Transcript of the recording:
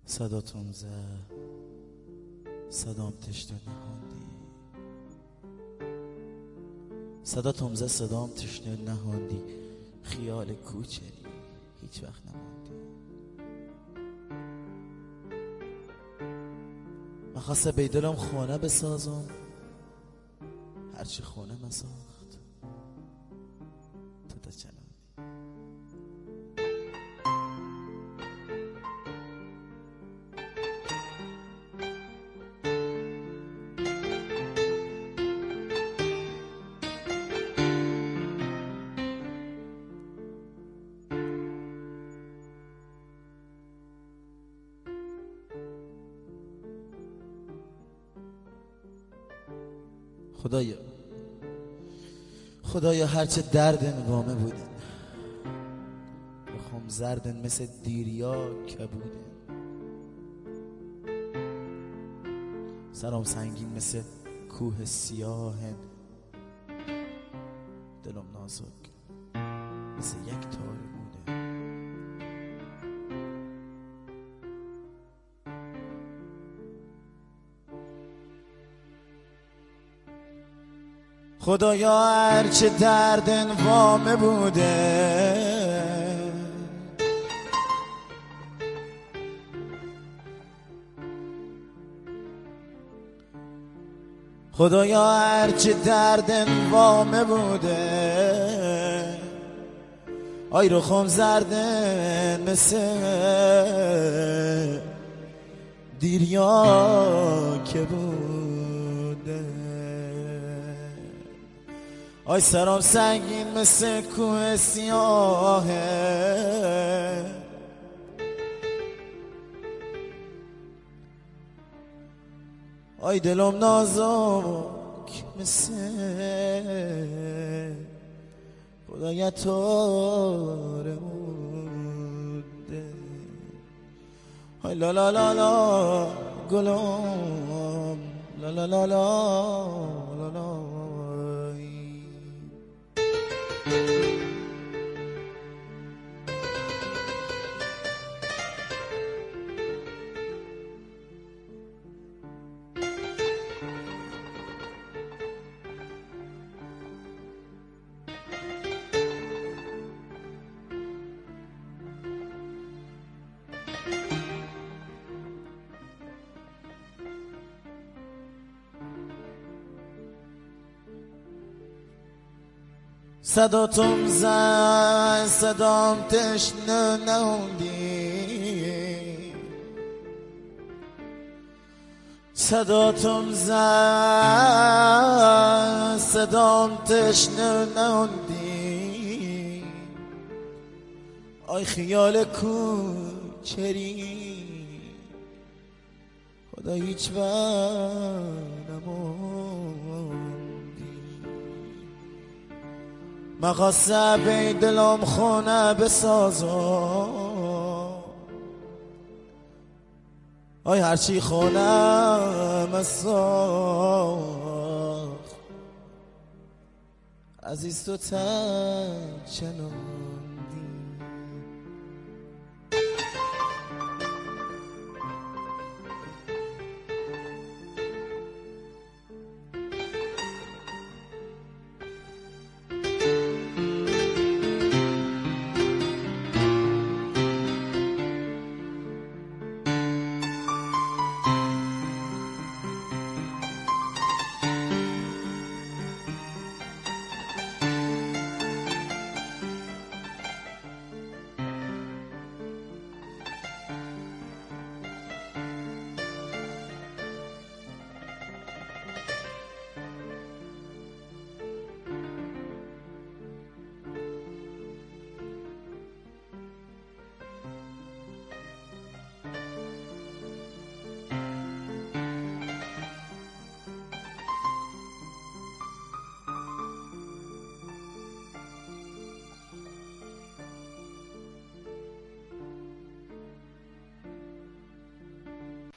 صداتون زد، صدام تشنه نهاندی. صداتون زد، صدام تشنه نهاندی. خیال کوچری هیچ وقت نماندی. من خواسته بیدلم خونه بسازم، هرچی خونه مساخت تو تا چنانی. خدایا هرچه دردن وامه بودن، بخوام زردن مثل دیریا کبودن. سرام سنگین مثل کوه سیاهن، دلم نازک مثل یک تار بوده. خدایا هرچه دردن وامه بوده، خدایا هرچه دردن وامه بوده. آی رخم زردن مثل دیریا که بوده. آی سرام سنگین مثل کوه سیاهه، آی دلم نازک مثل خدایا تاره بوده. آی لا لا لا لا گلم، لا لا لا لا لا لا. صداتم زد، صدام تشنه نهوندی. صداتم زد، صدام تشنه نهوندی. آی خیال کوچری خدا هیچ وقت نماندی. من خواسته به دلم خونه بسازم، آی هرچی خونه مساخت عزیز تو تا چنان.